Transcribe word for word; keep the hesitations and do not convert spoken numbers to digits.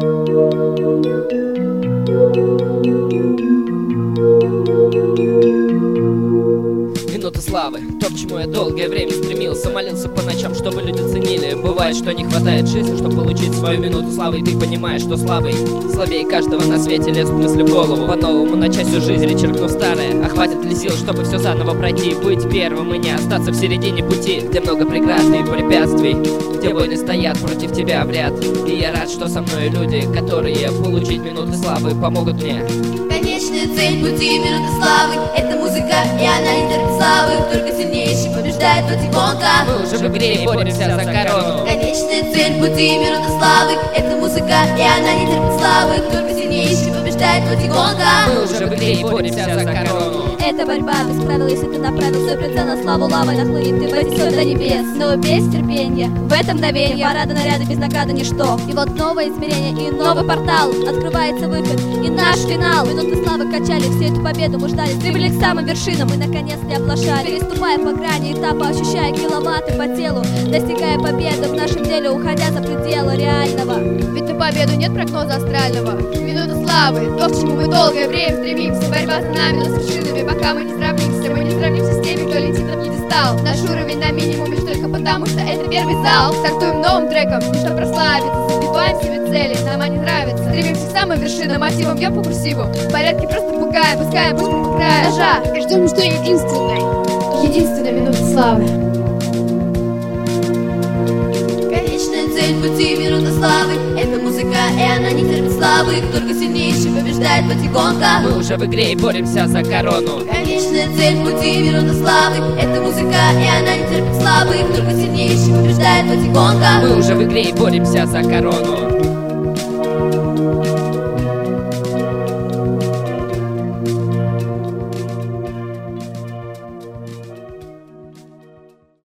Минута славы, то, к чему я долгое время стремился. Молился по ночам, чтобы люди ценили. Бывает, что не хватает жизни, чтобы получить свою минуту славы. И ты понимаешь, что слабый слабее каждого на свете. Лезут мысли в голову, по-новому начать всю жизнь, речеркнув старое. А хватит ли сил, чтобы все заново пройти? Быть первым и не остаться в середине пути, где много преград и препятствий, где войны стоят против тебя в ряд. И я рад, что со мной люди, которые получить минуты славы помогут мне. Конечная цель пути минуты славы — это музыка, и она не терпит славы. Только сильнейший побеждает против гонка. Мы уже в игре и боремся за корону. Конечная цель пути минуты славы — это музыка, и она не терпит славы. Только сильнейший побеждает против гонка. Мы уже в игре и боремся за корону. Это борьба без правил, если ты направил свой прицел на славу, лавой нахлынет, ты вознесет до небес. Но без терпения, в этом мгновении парады, наряды без награды ничто. И вот новое измерение и новый портал, открывается выход и наш финал. Минуты славы качали, всю эту победу мы ждали, стремили к самым вершинам и наконец не оплошали. Переступая по грани этапа, ощущая киловатты по телу, достигая победы в нашем деле, уходя за пределы реального. Ведь на победу нет прогноза астрального. Минута славы, то, к чему мы долгое время стремимся. Борьба за нами, но с вершинами, пока мы не сравнимся. Мы не сравнимся с теми, кто летит на пьедестал. Наш уровень на минимум лишь только потому, что это первый зал. Стартуем новым треком, и чтобы прославиться, забиваем себе цели, нам они нравятся. Стремимся к самым вершинам, мотивом бьем по курсиву. В порядке просто пугаем, пускаем пусть до края ножа. И ждем, что единственной, единственной минуты славы. Конечная цель пути минута славы — это музыка, и она не терпит слабых. Только сильнейший побеждает против гонка. Мы уже в игре и боремся за корону. Конечная цель пути минута славы — это музыка, и она не терпит слабых. Только сильнейший побеждает против гонка. Мы уже в игре и боремся за корону.